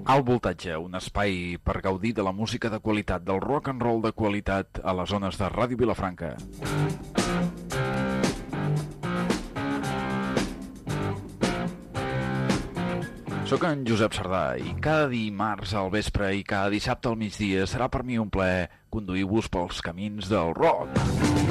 Alt Voltatge, un espai per gaudir de la música de qualitat, del rock and roll de qualitat a les zones de Ràdio Vilafranca. Soc en Josep Sardà i cada dimarts al vespre i cada dissabte al migdia serà per mi un plaer conduir-vos pels camins del rock.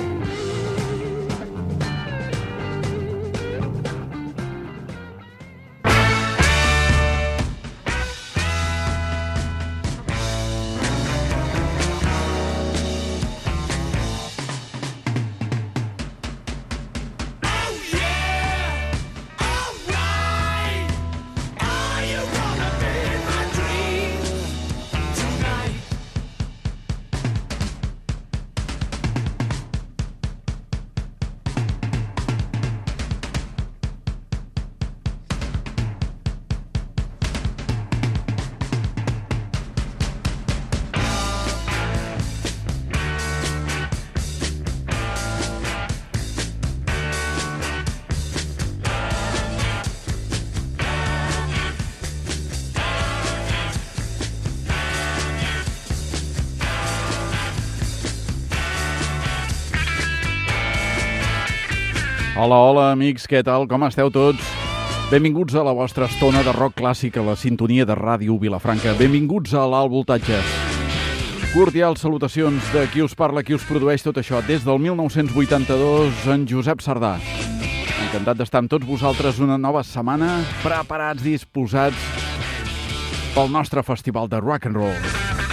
Hola, hola, amics, què tal? Com esteu tots? Benvinguts a la vostra estona de rock clàssic a la sintonia de Ràdio Vilafranca. Benvinguts a l'Alt Voltatge. Cordials salutacions de qui us parla, qui us produeix tot això. Des del 1982, en Josep Sardà. Encantat d'estar amb tots vosaltres una nova setmana, preparats, disposats pel nostre festival de rock and roll.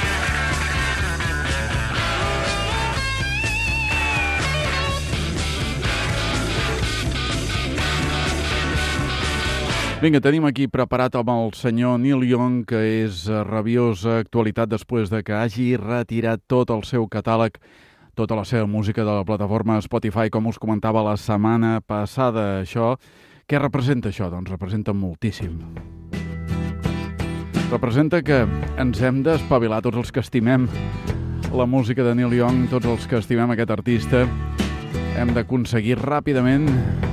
Vinga, tenim aquí preparat amb el senyor Neil Young, que és rabiosa actualitat després de que hagi retirat tot el seu catàleg, tota la seva música de la plataforma Spotify, com us comentava la setmana passada. Això, què representa això? Doncs representa moltíssim. Representa que ens hem d'espavilar, tots els que estimem la música de Neil Young, tots els que estimem aquest artista, hem d'aconseguir ràpidament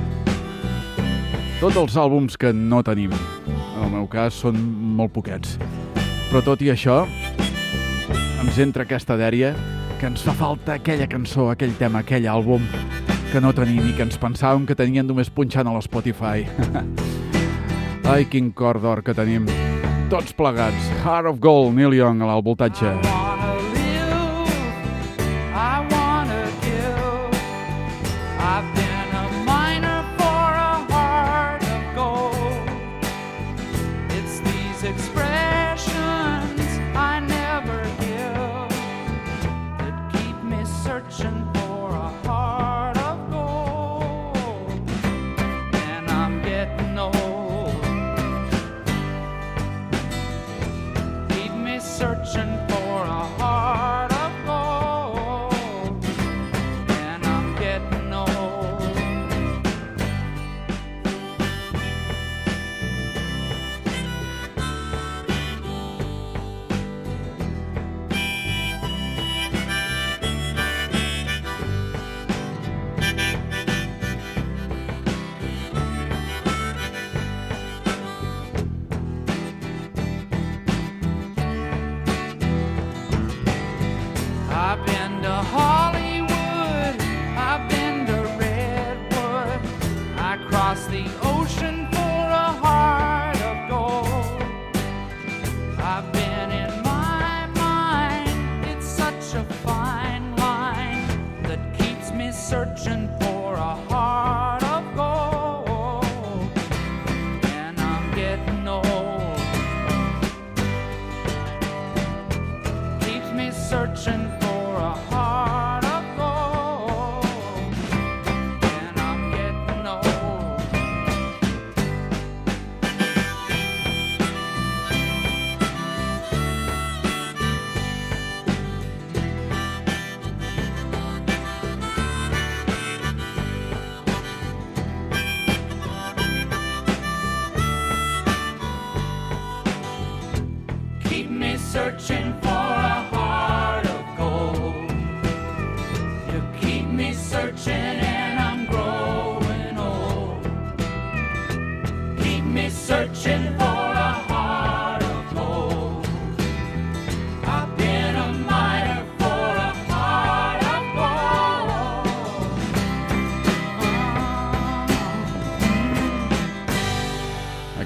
tots els àlbums que no tenim. En el meu cas són molt poquets. Però tot i això, ens entra aquesta dèria que ens fa falta aquella cançó, aquell tema, aquell àlbum que no tenim i que ens pensàvem que tenien només punxant a l'Spotify. Ai, quin cor d'or que tenim. Tots plegats. Heart of Gold, Neil Young, a l'Alt Voltatge.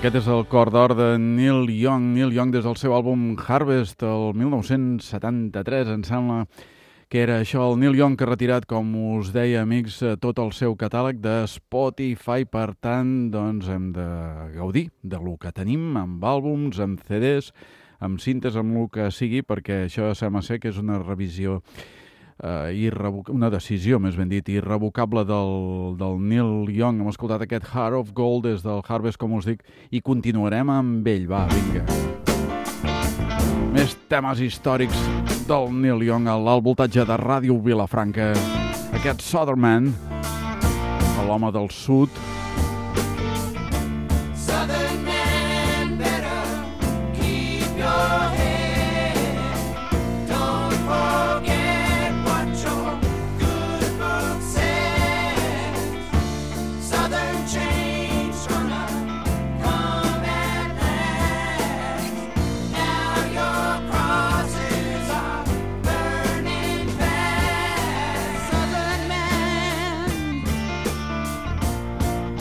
Aquest és el cor d'or de Neil Young. Neil Young des del seu àlbum Harvest, el 1973, em sembla que era això. El Neil Young, que ha retirat, com us deia, amics, tot el seu catàleg de Spotify. Per tant, doncs hem de gaudir de lo que tenim, amb àlbums, amb CDs, amb cintes, amb el que sigui, perquè això sembla ser que és una revisió una decisió, més ben dit, irrevocable del Neil Young. Hem escoltat aquest Heart of Gold des del Harvest, com us dic, i continuarem amb ell. Va, vinga. Més temes històrics del Neil Young a l'alt voltatge de Ràdio Vilafranca. Aquest Southern Man, l'home del sud. Southern man, better keep your head. Don't forget what your good book says. Southern change gonna come at last. Now your crosses are burning fast. Southern man,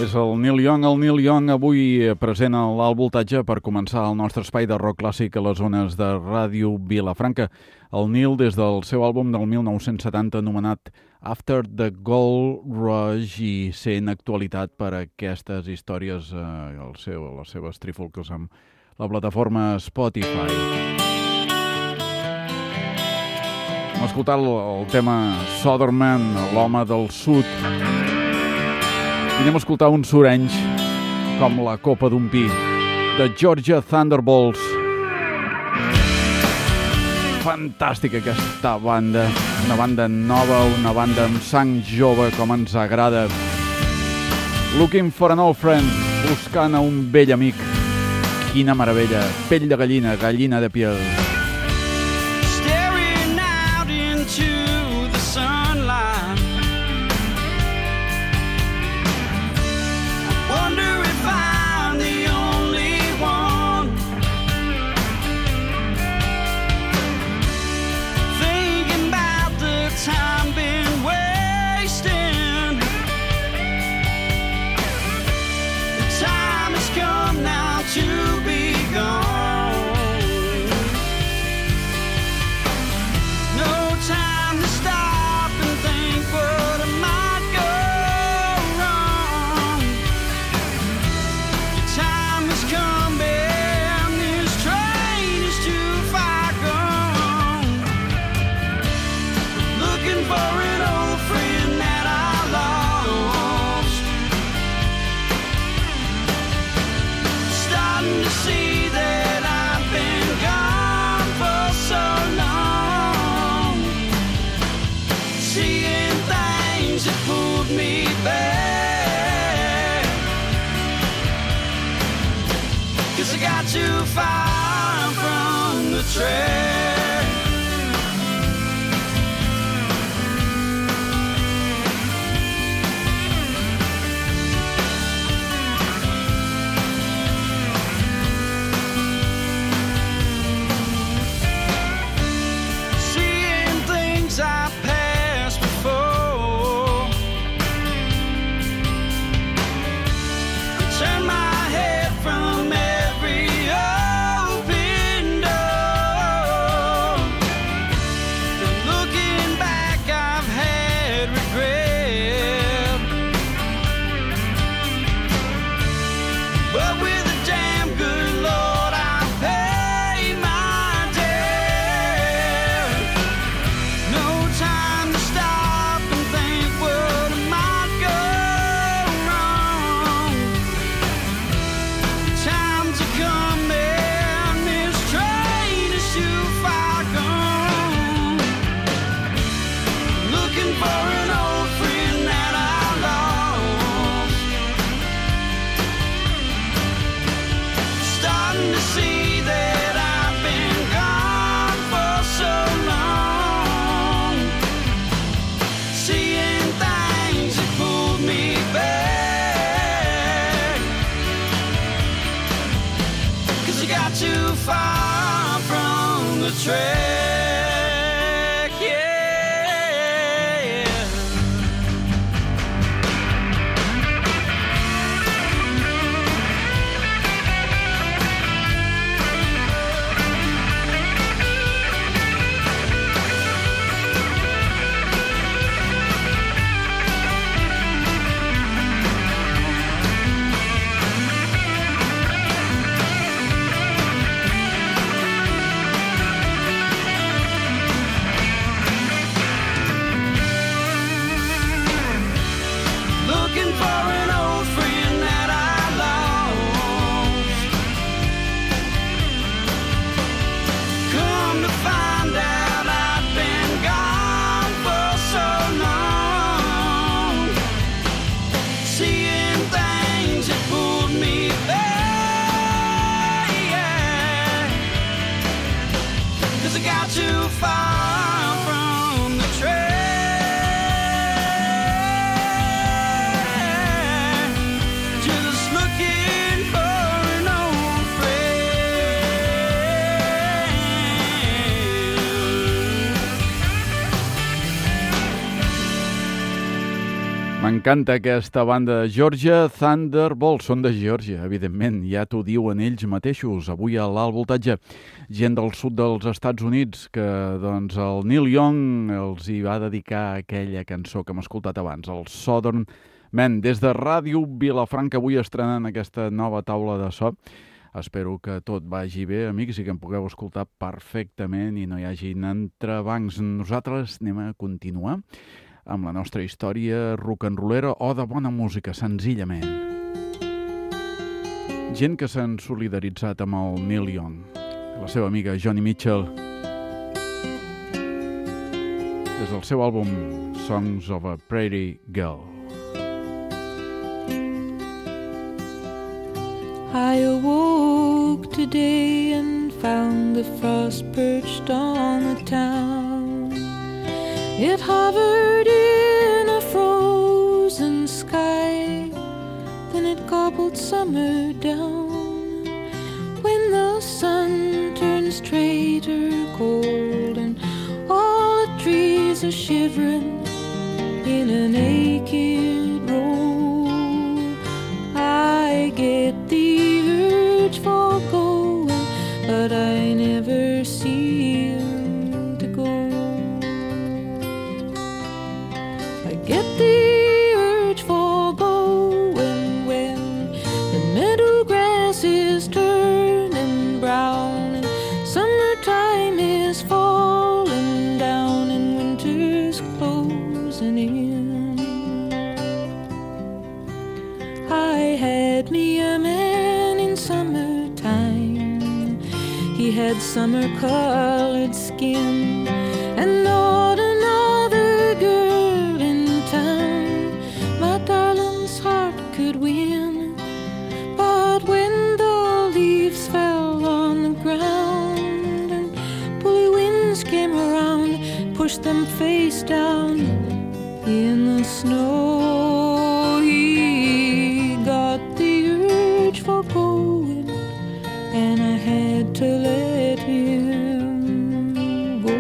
És el Neil Young avui present a l'Alt Voltatge per començar el nostre espai de rock clàssic a les zones de Ràdio Vilafranca. El Neil, des del seu àlbum del 1970 anomenat After the Gold Rush, i sent actualitat per aquestes històries, les seves trifulques amb la plataforma Spotify. Hem escoltat el tema Southern Man, l'home del sud, i anem a escoltar uns surenys com la copa d'un pi, de Georgia Thunderbolts. Fantàstica aquesta banda, una banda nova, una banda amb sang jove com ens agrada. Looking for an old friend, buscant a un vell amic. Quina meravella, pell de gallina, gallina de piel. Staring out into the sunlight, wonder if I'm the only one thinking about the time been wasting. The time has come now to be gone. No time to stop and think what might go wrong. The time has come and this train is too far gone. Looking for an old friend that I lost. Starting to see that I've been gone for so long. Seeing things that pulled me back. 'Cause I got too far from the track. Seeing things I passed before, turn my head from every open door. Looking back, I've had regret, but with a damn good Lord, I pay my debt. No time to stop and think what might go wrong. Time to come and this train is too far gone. Looking for an old friend that I lost. Starting to see that I've been gone for so long. Seeing things that pulled me back. 'Cause I got too far from the track, yeah. Looking for an old friend that I lost. Come to find out I've been gone for so long. Seeing things that pulled me back, yeah. 'Cause I got too far from the track. Just looking for an old friend. M'encanta aquesta banda de Georgia, Thunderbolt. Són de Georgia, evidentment, ja t'ho diuen ells mateixos. Avui a l'Alt Voltatge, gent del sud dels Estats Units, que doncs el Neil Young els hi va dedicar aquella cançó que hem escoltat abans, el Southern Man. Des de Ràdio Vilafranca, avui estrenant aquesta nova taula de so. Espero que tot vagi bé, amics, i que em pugueu escoltar perfectament i no hi hagi entrebancs. Nosaltres anem a continuar amb la nostra història rock'n'rollera o de bona música, senzillament. Gent que s'han solidaritzat amb el Neil Young, la seva amiga Joni Mitchell, des del seu àlbum Songs of a Prairie Girl. I awoke today and found the frost perched on the town. It hovered in a frozen sky, then it gobbled summer down. When the sun turns traitor cold and all the trees are shivering in a naked row, I get the urge for going, but I never seem to go. I get the urge for going when the meadow grass is turning brown and summertime is falling down and winter's closing in. I had me a man in summertime. He had summer-colored skin and not another girl in town my darling's heart could win. But when the leaves fell on the ground and bully winds came around, pushed them face down in the snow, he got the urge for going, and I had to let him go.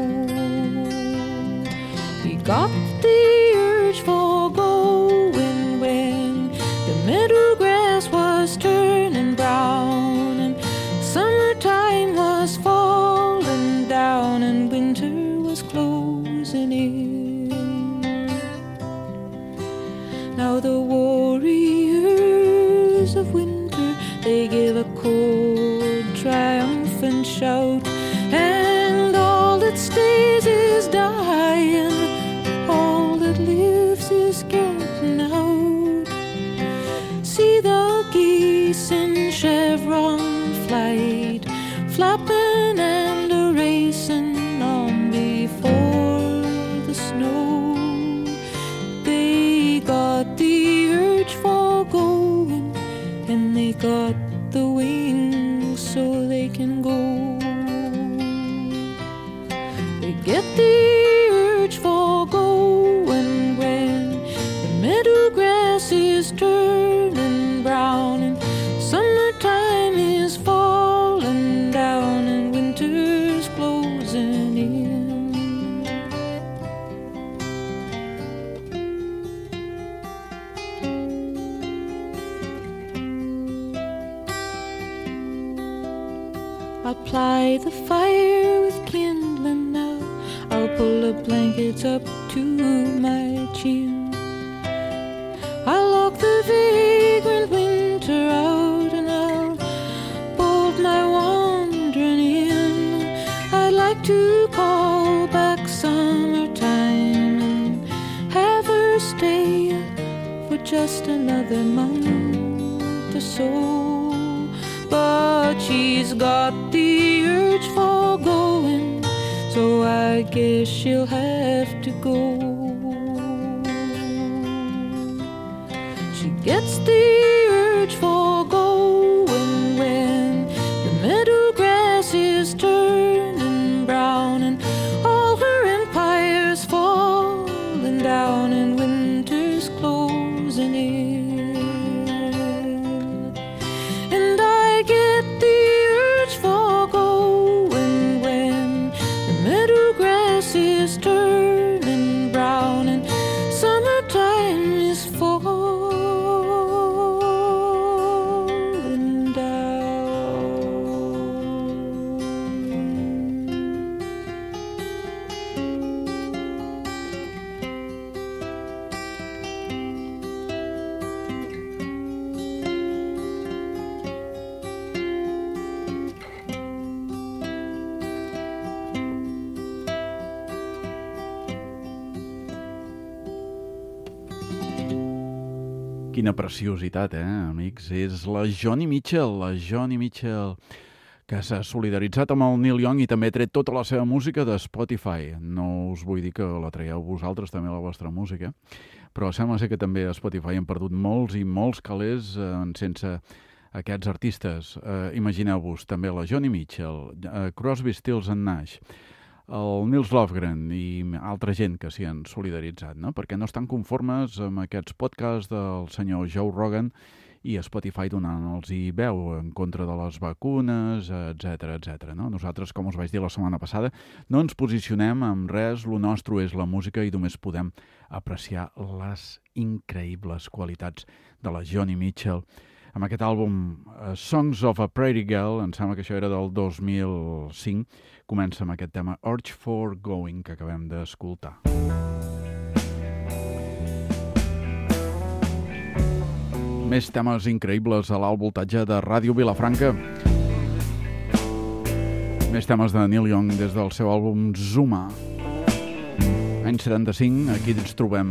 He got the urge for going when the meadow grass was turning brown and summertime was falling down and winter was closing in. Now the warriors of winter, they give a cold, triumphant shout, and all that stays is dying, all that lives is getting out. See the geese in chevron flight, flapping and a-racing on before the snow. They got the urge for going, and they got the wings so they can go. They get the urge for going when the meadow grass is turning brown and summertime is falling down and winter's closing in. I'll ply the fire with kindling now, I'll pull the blankets up to my chin. I'll lock the vagrant winter out and I'll bolt my wandering in. I'd like to call back summertime and have her stay for just another month or so. But she's got the urge for going, so I guess she'll have to go. She gets the urge for going when the meadow grass is turning brown and all her empire's falling down and winter's closing in. And I get the urge for going when the meadow grass is turning brown and summertime is Quina preciositat, amics? És la Joni Mitchell, que s'ha solidaritzat amb el Neil Young i també ha tret tota la seva música de Spotify. No us vull dir que la traieu vosaltres, també la vostra música, però sembla ser que també a Spotify han perdut molts i molts calés sense aquests artistes. Imagineu-vos també la Joni Mitchell, Crosby, Stills and Nash, el Nils Lofgren i altra gent que s'hi han solidaritzat, no? Perquè no estan conformes amb aquests podcasts del senyor Joe Rogan i Spotify donant-los veu en contra de les vacunes, etc. No? Nosaltres, com us vaig dir la setmana passada, no ens posicionem amb res, lo nostre és la música i només podem apreciar les increïbles qualitats de la Joni Mitchell. Amb aquest àlbum, Songs of a Prairie Girl, em sembla que això era del 2005, comença amb aquest tema Urge for Going, que acabem d'escoltar. Més temes increïbles a l'alt voltatge de Ràdio Vilafranca. Més temes de Neil Young des del seu àlbum Zuma. Any 75, aquí ens trobem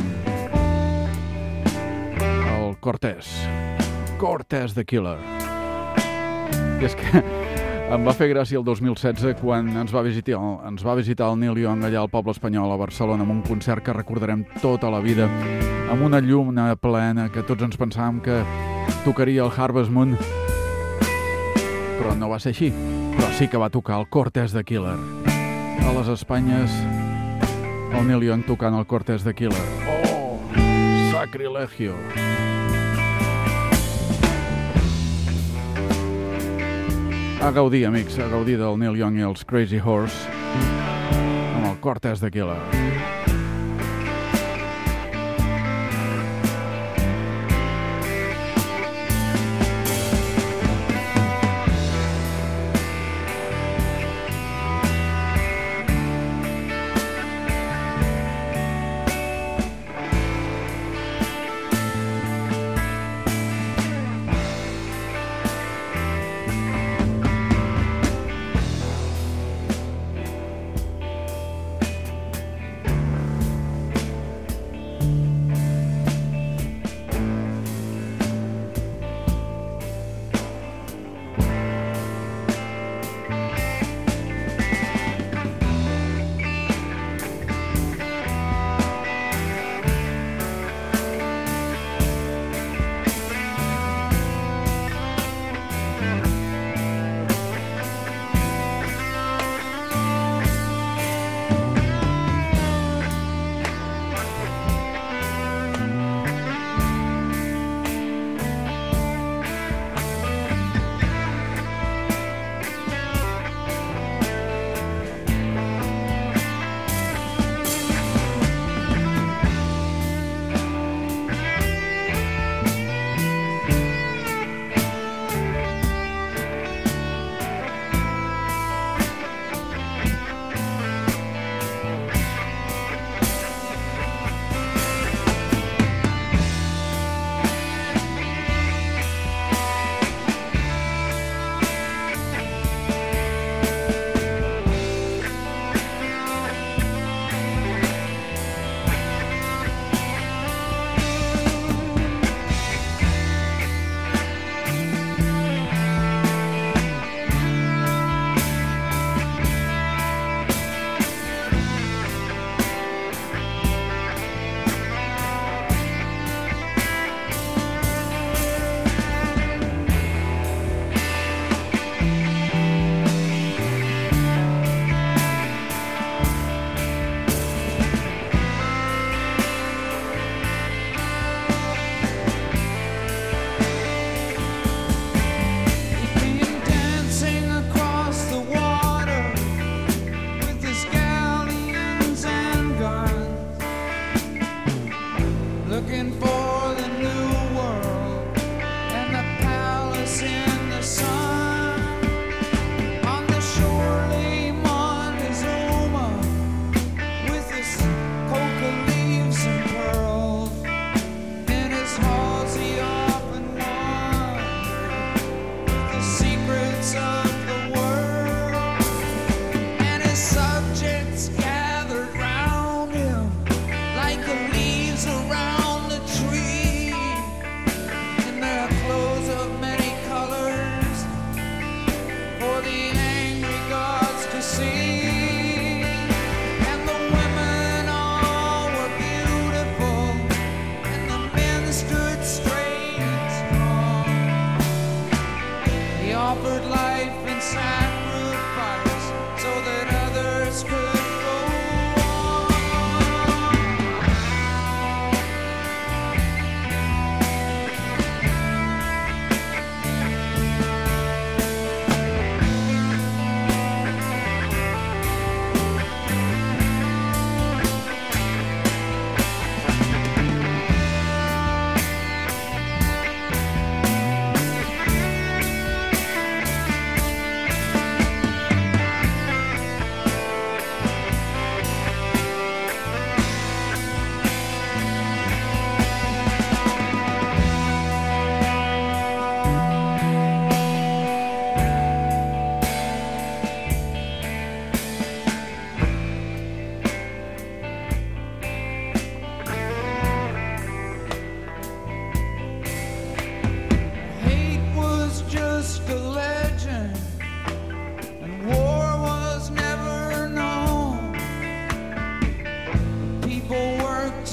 el Cortez the Killer. I és que em va fer gràcia el 2016 quan ens va visitar el Neil Young allà al poble espanyol a Barcelona amb un concert que recordarem tota la vida, amb una lluna plena que tots ens pensàvem que tocaria el Harvest Moon, però no va ser així. Però sí que va tocar el Cortez the Killer. A les Espanyes, el Neil Young tocant el Cortez the Killer. Oh, sacrilegio! A gaudir, amics, a gaudir del Neil Young i els Crazy Horse amb el Cortez the Killer.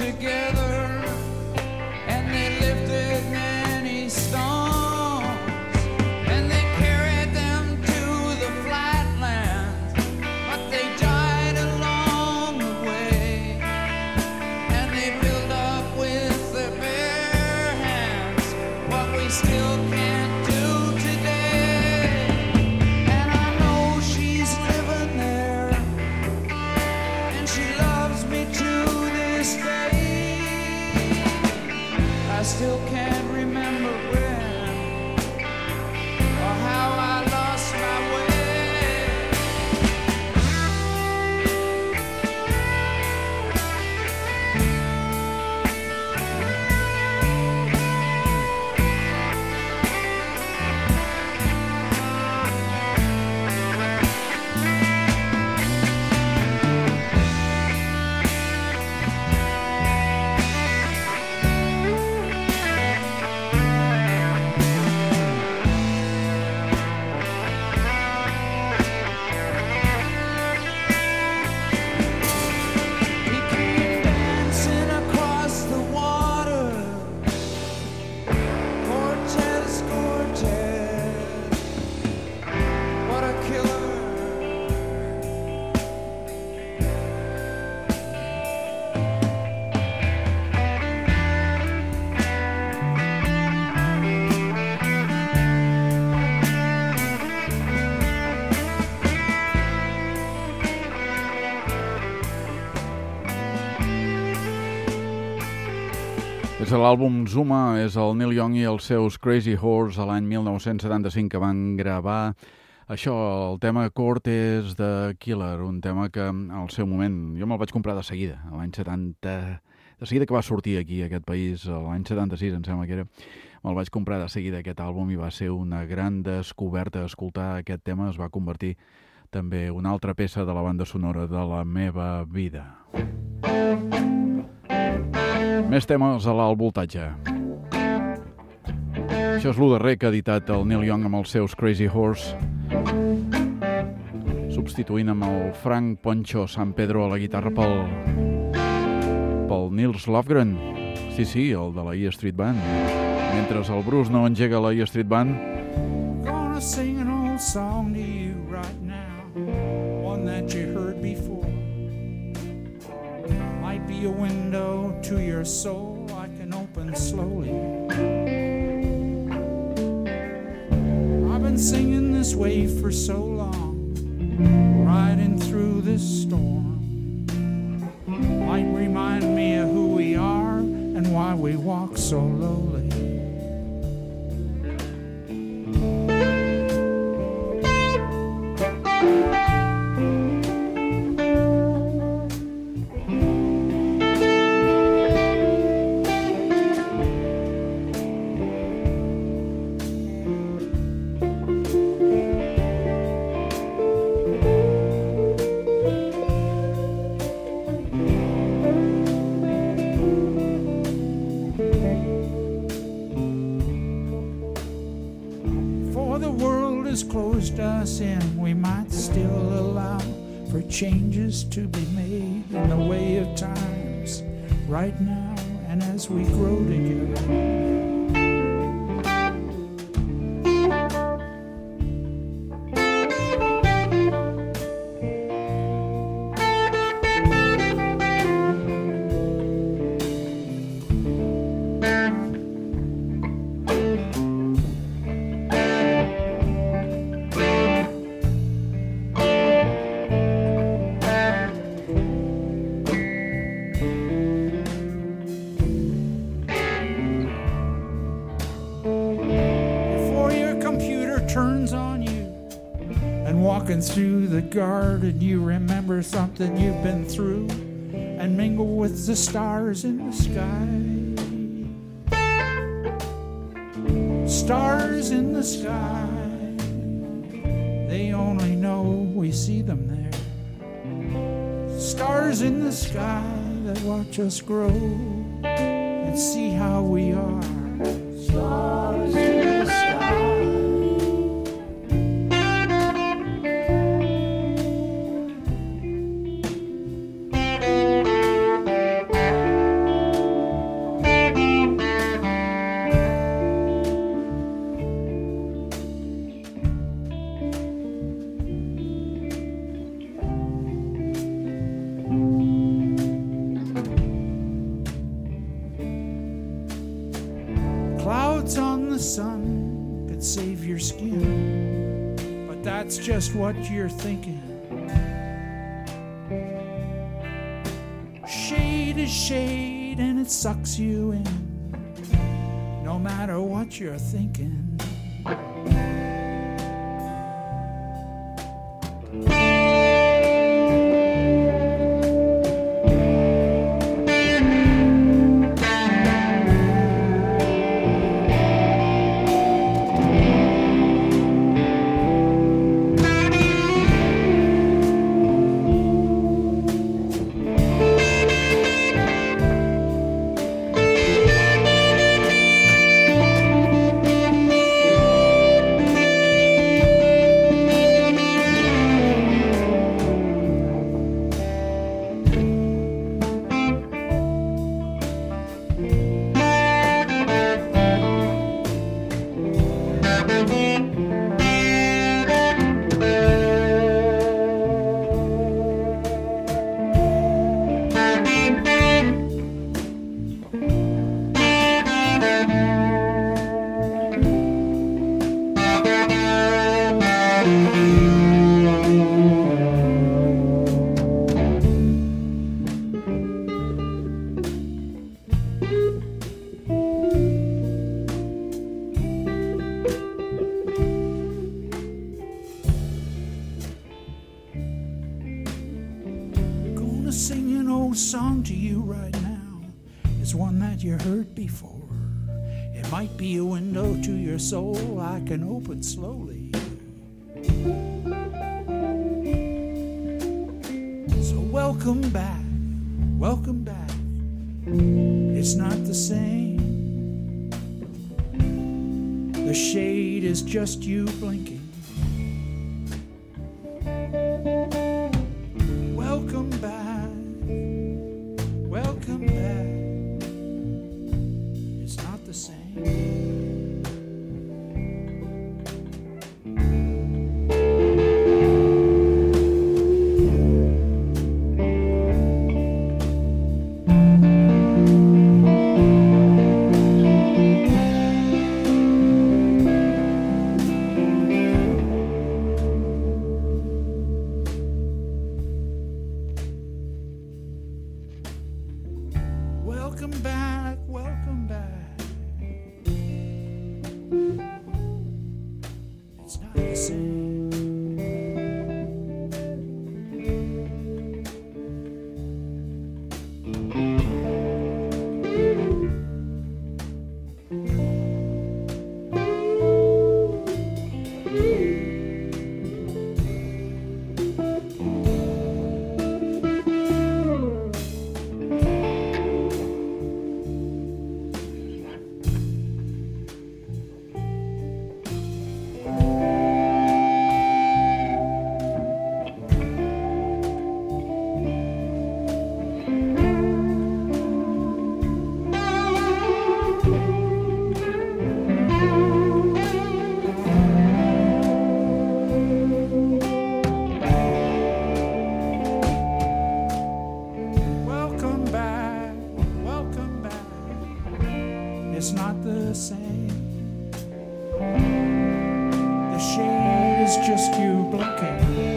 together, and they lifted many stones, and they carried them to the flatlands, but they died along the way, and they built up with their bare hands what we still can't do today. And I know she's living there, and she loves me to this day. I still can't remember when or how I lost my way. He came dancing across the water, Cortez, Cortez, what a killer. És l'àlbum Zuma, és el Neil Young i els seus Crazy Horse a l'any 1975 que van gravar això, el tema Cortez de Killer, un tema que al seu moment jo me'l vaig comprar de seguida, l'any 70, de seguida que va sortir aquí a aquest país, l'any 76 em sembla que era, me'l vaig comprar de seguida aquest àlbum i va ser una gran descoberta. Escoltar aquest tema es va convertir també una altra peça de la banda sonora de la meva vida. Més temes a l'alt voltatge. Això és lo darrer que ha editat el Neil Young amb els seus Crazy Horse, substituint amb el Frank Poncho San Pedro a la guitarra pel Nils Lofgren. Sí, el de la E Street Band. Mentre el Bruce no engega la E Street Band, Gonna sing an old song to you right now, one that you heard before. Might be a window to your soul I can open slowly. I've been singing this way for so long, riding through this storm. Might remind me of who we are and why we walk so lowly. Closed us in, we might still allow for changes to be made in the way of times right now and as we grow together. Through the garden, you remember something you've been through and mingle with the stars in the sky. Stars in the sky, they only know we see them there. Stars in the sky that watch us grow and see how we are. Stars in the sky. sun could save your skin, but that's just what you're thinking. Shade is shade and it sucks you in, no matter what you're thinking. Sing an old song to you right now. It's one that you heard before. It might be a window to your soul I can open slowly. So welcome back, welcome back. It's not the same. The shade is just you blinking. Welcome back. Welcome back. It's not the same. Welcome back, welcome back. It's not the same. It's not the same. The shade is just you blinking.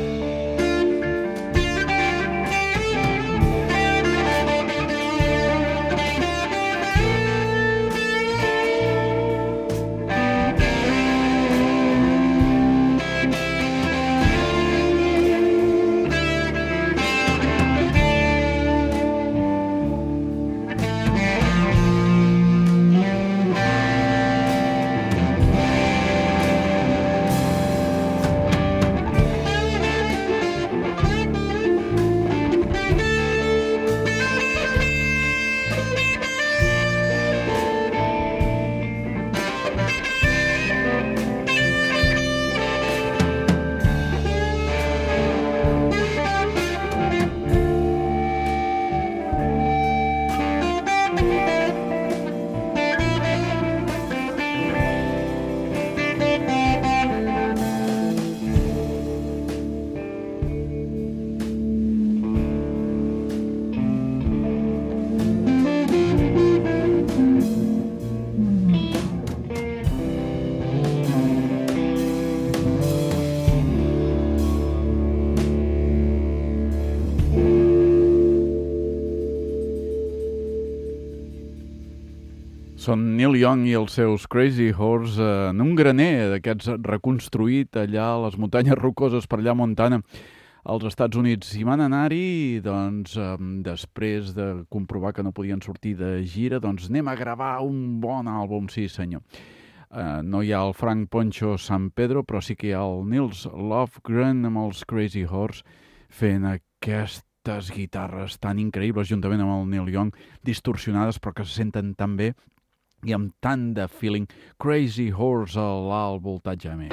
Són Neil Young i els seus Crazy Horse en un graner d'aquests reconstruït allà a les muntanyes rocoses per allà a Montana, als Estats Units. I van anar-hi, doncs, després de comprovar que no podien sortir de gira, doncs anem a gravar un bon àlbum, sí senyor. No hi ha el Frank Poncho San Pedro, però sí que hi ha el Nils Lofgren amb els Crazy Horse fent aquestes guitarres tan increïbles, juntament amb el Neil Young, distorsionades però que se senten tan bé i amb tant de feeling. Crazy Horse a l'alt voltatge més.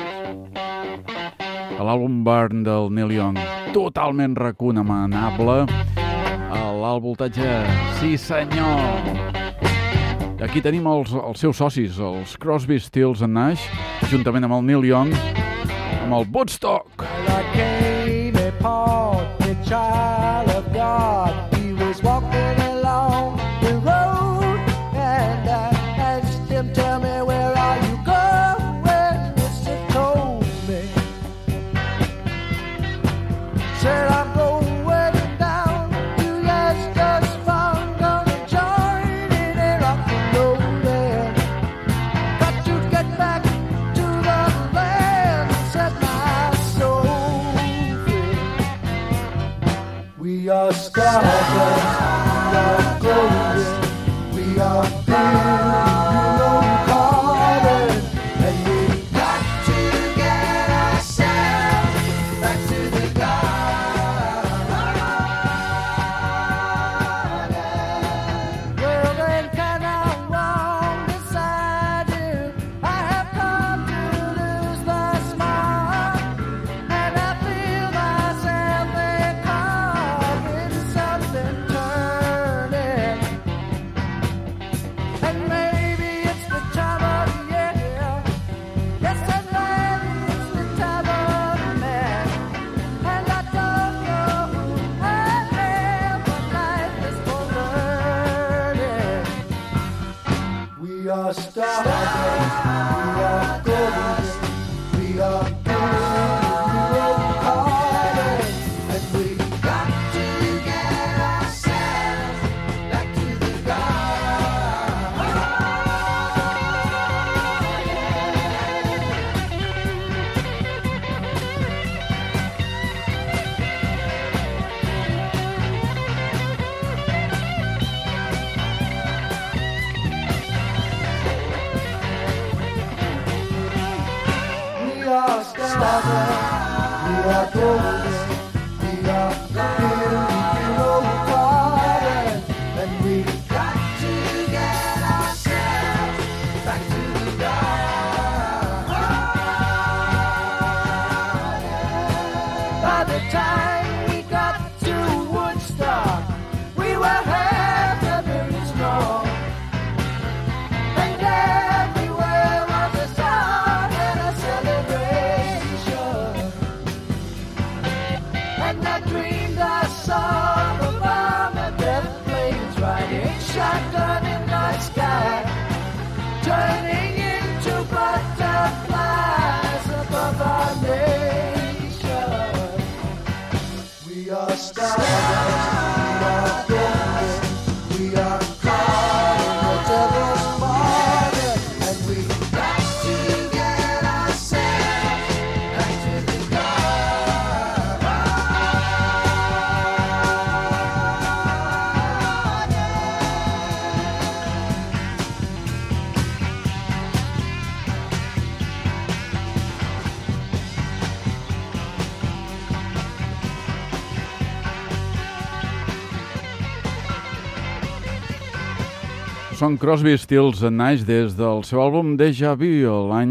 A l'àlbum Burn del Neil Young, totalment recomanable. A l'alt voltatge, sí senyor! Aquí tenim els seus socis, els Crosby, Stills and Nash, juntament amb el Neil Young, amb el Woodstock. Like Amy Paul, the child of God, he was walking along the road, and I asked him, tell me, where are you going? Mister told me, said I'm going down to Leicester's farm, gonna join in a rock and roll band. Got to get back to the land, set my soul free. We are stardust, we are golden, we are billion carbon, and we got to get ourselves back to the garden. Well, then can I walk beside you? I have come to lose the smile, and I feel myself caught in something turning. And maybe it's the time of year. Yes, and maybe it's the time of man. And I don't know who I am, but life is for learning. We are stardust, we are golden, we are billion carbon, and we got to get ourselves back to the garden. We are stardust, we are golden, we are billion carbon, and we got to get ourselves back to the garden. By the time we got to Woodstock, we were half a million strong. And everywhere was a song and a celebration. And I dreamed I saw the bomb and death planes riding shotgun in the sky, turning into butterflies above our nation. We are stardust, we are golden, we are caught in the devil's market, and we got to get ourselves back to the garden. Són Crosby, Stills and Nash des del seu àlbum Deja Vu, l'any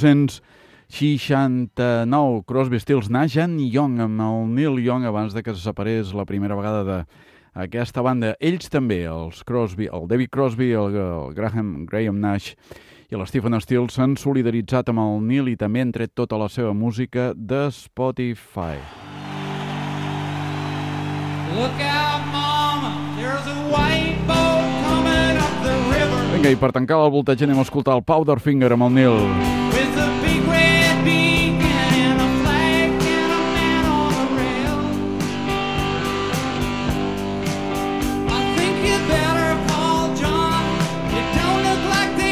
1969. Crosby, Stills, Nash and Young, amb el Neil Young abans de que se separés la primera vegada d'aquesta banda. Ells també, els Crosby, el David Crosby, el Graham Nash i l'Stephen Stills s'han solidaritzat amb el Neil i també han tret tota la seva música de Spotify. Look out, Mama, there's a white boat coming up the river Vinga, i per tancar el voltatge anem a escoltar el Powderfinger amb el Neil. with a big red beacon and a flag and a man on the rail. I think you better call John. You don't look like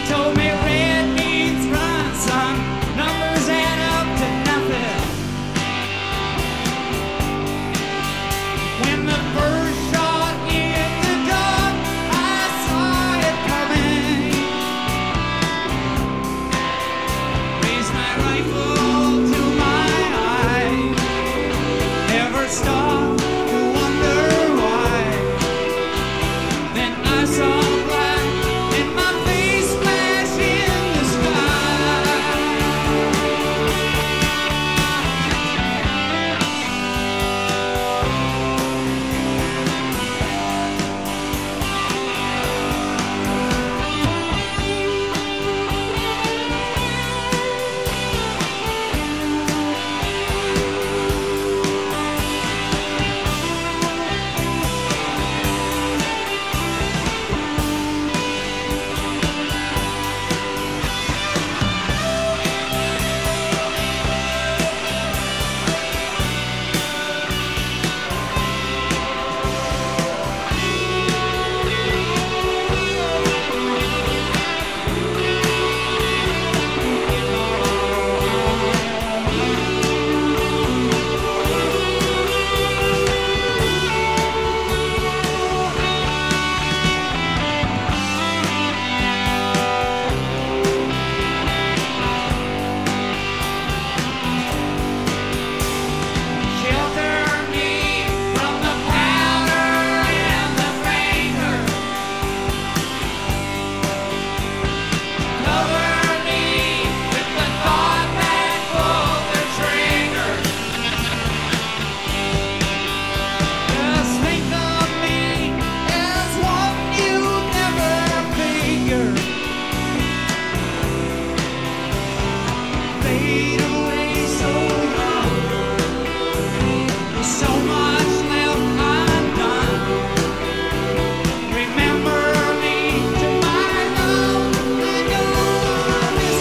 told me red means run, son. Numbers add up to nothing. When the first shot hit the dog, I saw it coming. Raised my rifle to my eye. Never stopped to wonder why. Then I saw black and my face flash in the sky. Shelter me from the powder and the finger. Cover me with the thought that pulled the trigger. Just think of me as one you never figured. Fade away so long. So much left undone. Remember me to my love. I know I'll miss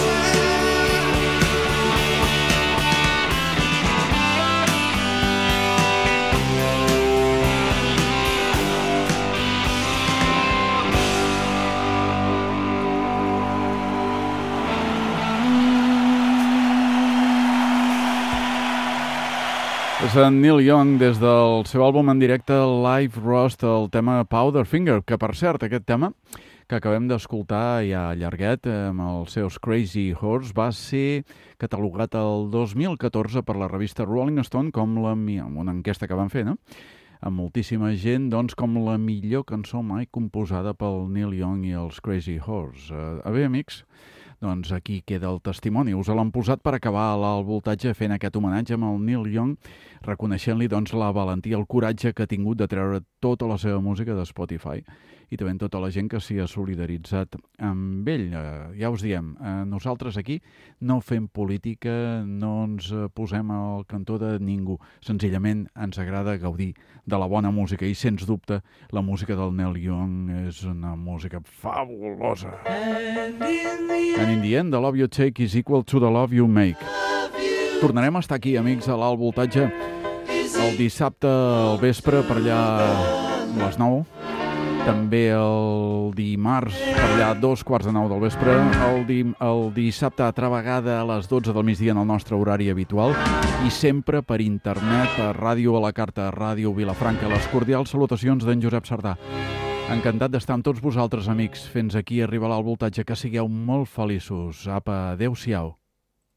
És en Neil Young des del seu àlbum en directe Live Roast, el tema Powderfinger, que per cert, aquest tema que acabem d'escoltar ja llarguet amb els seus Crazy Horse va ser catalogat el 2014 per la revista Rolling Stone com una enquesta que van fer, no? Amb moltíssima gent, doncs, com la millor cançó mai composada pel Neil Young i els Crazy Horse. Bé, amics, doncs aquí queda el testimoni. Us l'han posat per acabar l'alt voltatge fent aquest homenatge amb el Neil Young, reconeixent-li doncs la valentia, el coratge que ha tingut de treure tota la seva música de Spotify i també tota la gent que s'hi ha solidaritzat amb ell. Ja us diem, nosaltres aquí no fem política, no ens posem al cantó de ningú. Senzillament ens agrada gaudir de la bona música i, sens dubte, la música del Neil Young és una música fabulosa. And in the end, the love you take is equal to the love you make. Tornarem a estar aquí, amics, a l'alt voltatge el dissabte al vespre per allà a les 9. També el dimarts per allà a 2:45 del vespre. El dissabte altra vegada a les 12 del migdia en el nostre horari habitual i sempre per internet a Ràdio a la Carta, a Ràdio Vilafranca. Les cordials salutacions d'en Josep Sardà. Encantat d'estar amb tots vosaltres, amics. Fins aquí arriba l'alt voltatge. Que sigueu molt feliços. Apa, adeu-siau.